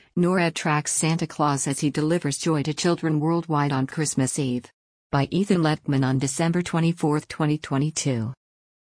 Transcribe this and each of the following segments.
NORAD tracks Santa Claus as he delivers joy to children worldwide on Christmas Eve. By Ethan Lettman on December 24, 2022.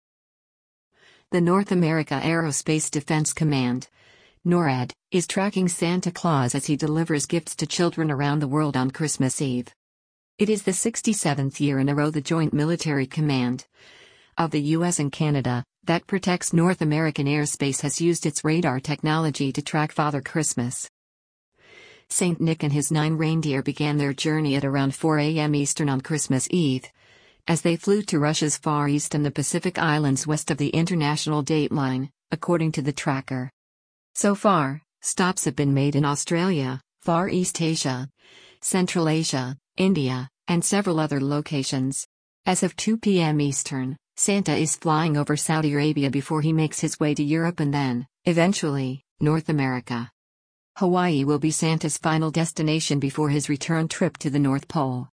The North America Aerospace Defense Command, NORAD, is tracking Santa Claus as he delivers gifts to children around the world on Christmas Eve. It is the 67th year in a row the Joint Military Command of the U.S. and Canada, that protects North American airspace, has used its radar technology to track Father Christmas. Saint Nick and his 9 reindeer began their journey at around 4 a.m. Eastern on Christmas Eve, as they flew to Russia's Far East and the Pacific Islands west of the international date line, according to the tracker. So far, stops have been made in Australia, Far East Asia, Central Asia, India, and several other locations. As of 2 p.m. Eastern, Santa is flying over Saudi Arabia before he makes his way to Europe and then, eventually, North America. Hawaii will be Santa's final destination before his return trip to the North Pole.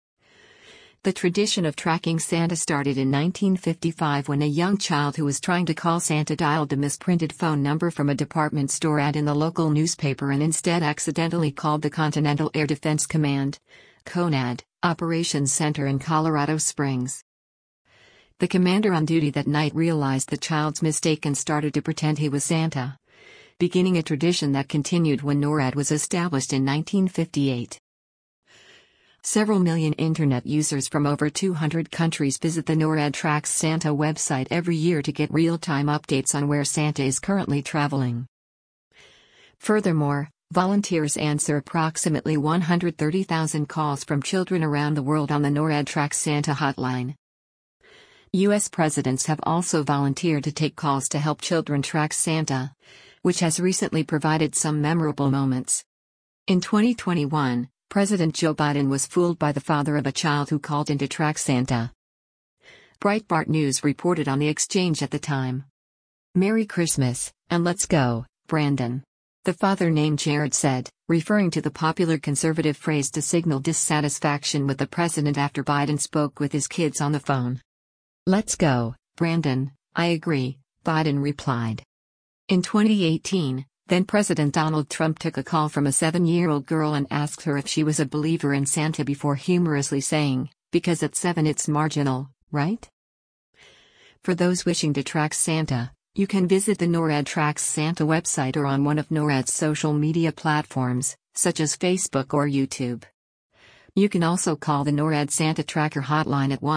The tradition of tracking Santa started in 1955 when a young child who was trying to call Santa dialed a misprinted phone number from a department store ad in the local newspaper and instead accidentally called the Continental Air Defense Command, CONAD, Operations Center in Colorado Springs. The commander on duty that night realized the child's mistake and started to pretend he was Santa, beginning a tradition that continued when NORAD was established in 1958. Several million internet users from over 200 countries visit the NORAD Tracks Santa website every year to get real-time updates on where Santa is currently traveling. Furthermore, volunteers answer approximately 130,000 calls from children around the world on the NORAD Tracks Santa hotline. U.S. presidents have also volunteered to take calls to help children track Santa, which has recently provided some memorable moments. In 2021, President Joe Biden was fooled by the father of a child who called in to track Santa. Breitbart News reported on the exchange at the time. "Merry Christmas, and let's go, Brandon," the father named Jared said, referring to the popular conservative phrase to signal dissatisfaction with the president after Biden spoke with his kids on the phone. "Let's go, Brandon, I agree," Biden replied. In 2018, then-President Donald Trump took a call from a 7-year-old girl and asked her if she was a believer in Santa before humorously saying, "Because at 7 it's marginal, right?" For those wishing to track Santa, you can visit the NORAD Tracks Santa website or on one of NORAD's social media platforms, such as Facebook or YouTube. You can also call the NORAD Santa Tracker hotline at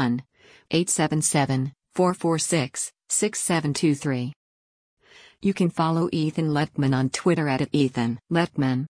1-877-446-6723. You can follow Ethan Lettman on Twitter at @EthanLettman.